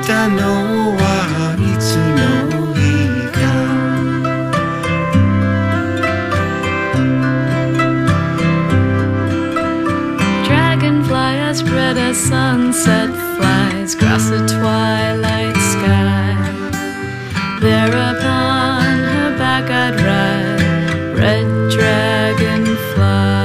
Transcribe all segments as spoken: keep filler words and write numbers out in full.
たのはいつの日か Dragonfly as red as sunset flies across the twilight sky. There upon her back I'd ride, red dragonfly.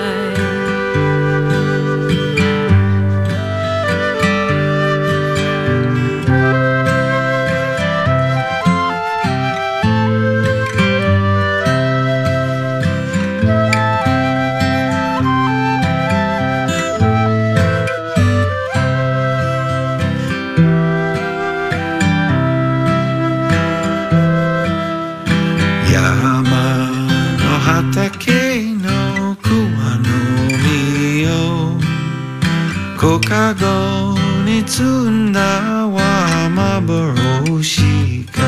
Ko kago ni tsunda wa maboroshi ka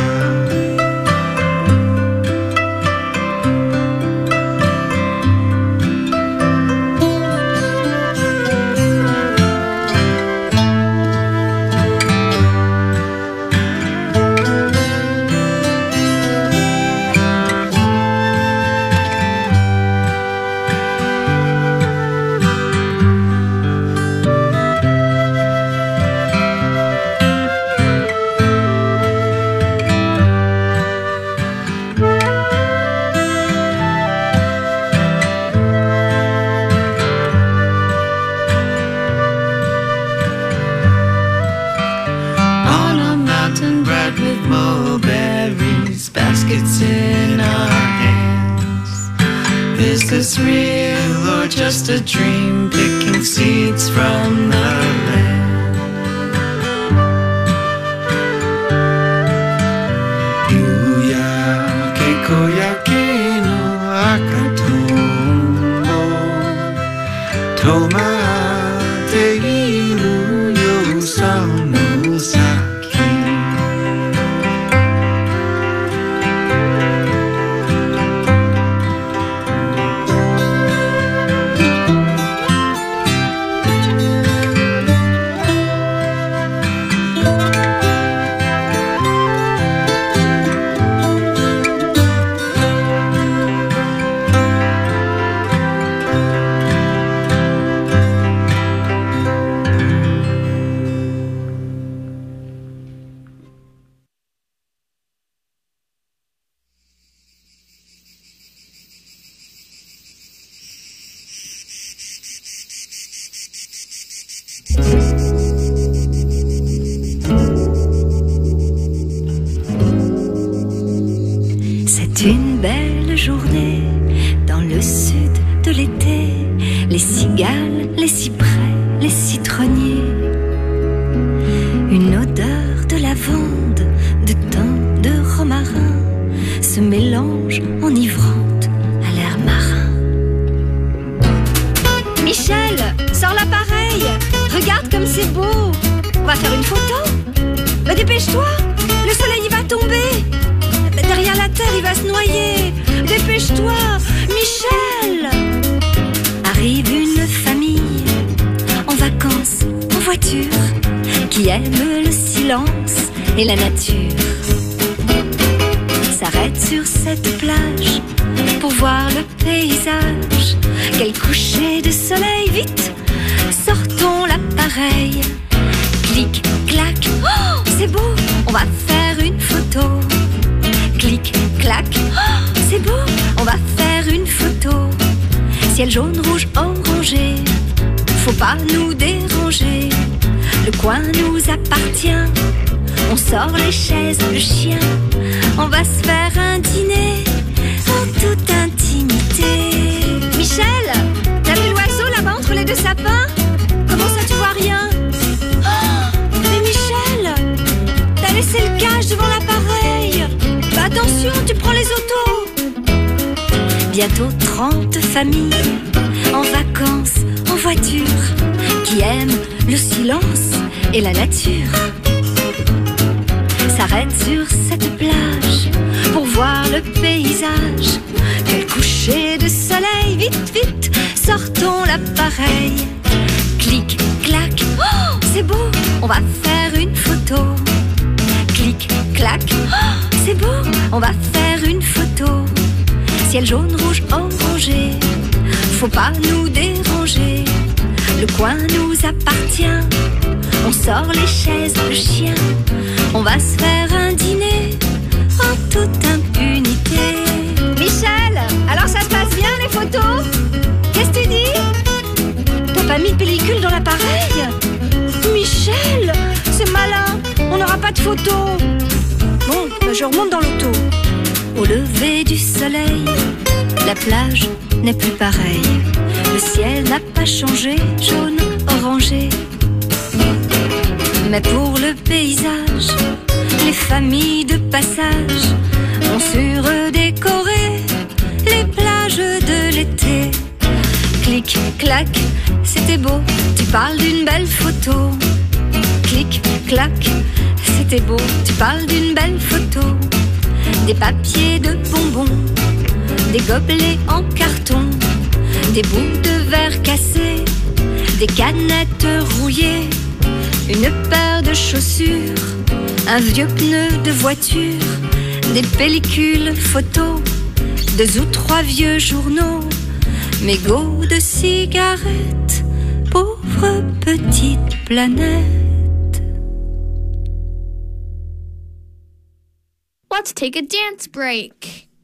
baskets in our hands. Is this real or just a dream? Picking seeds from the land. Yuya keiko yake no akatombo tomate iru yo no saki. C'est une belle journée dans le sud de l'été. Les cigales, les cyprès, les citronniers. Une odeur de lavande, de thym, de romarin se mélange enivrante à l'air marin. Michel, sors l'appareil. Regarde comme c'est beau. On va faire une photo. Bah, dépêche-toi, le soleil il va tomber. Derrière la terre, il va se noyer. Dépêche-toi, Michel. Arrive une famille en vacances, en voiture, qui aime le silence et la nature. S'arrête sur cette plage pour voir le paysage. Quel coucher de soleil, vite, sortons l'appareil. Clic, clac, oh, c'est beau, on va faire une photo. Clic, clac, oh, c'est beau, on va faire une photo. Ciel jaune, rouge, orangé, faut pas nous déranger. Le coin nous appartient, on sort les chaises, le chien. On va se faire un dîner en toute intimité. Michel, t'as vu l'oiseau là-bas entre les deux sapins? Comment ça tu vois rien? Oh, mais Michel, t'as laissé le cache devant l'appareil. Bah attention, tu prends les autos. Bientôt trente familles en vacances, en voiture, qui aiment le silence et la nature. S'arrête sur cette plage pour voir le paysage. Quel coucher de soleil, vite, vite, sortons l'appareil. Clic, clac, oh, c'est beau, on va faire une photo. Clic, clac, oh, c'est beau, on va faire une photo. Ciel jaune, rouge, orangé, faut pas nous déranger. Le coin nous appartient, on sort les chaises, le chien. On va se faire un dîner en toute impunité. Michel, alors ça se passe bien les photos? Qu'est-ce que tu dis? T'as pas mis de pellicule dans l'appareil? Michel, c'est malin, on n'aura pas de photos. Bon, ben je remonte dans l'auto. Au lever du soleil, la plage n'est plus pareille. Le ciel n'a pas changé, jaune, orangé. Mais pour le paysage, les familles de passage ont su redécorer les plages de l'été. Clic, clac, c'était beau, tu parles d'une belle photo. Clic, clac, c'était beau, tu parles d'une belle photo. Des papiers de bonbons, des gobelets en carton, des bouts de verre cassés, des canettes rouillées, une paire de chaussures, un vieux pneu de voiture, des pellicules photos, deux ou trois vieux journaux, mégots de cigarettes, pauvre petite planète. Let's take a dance break.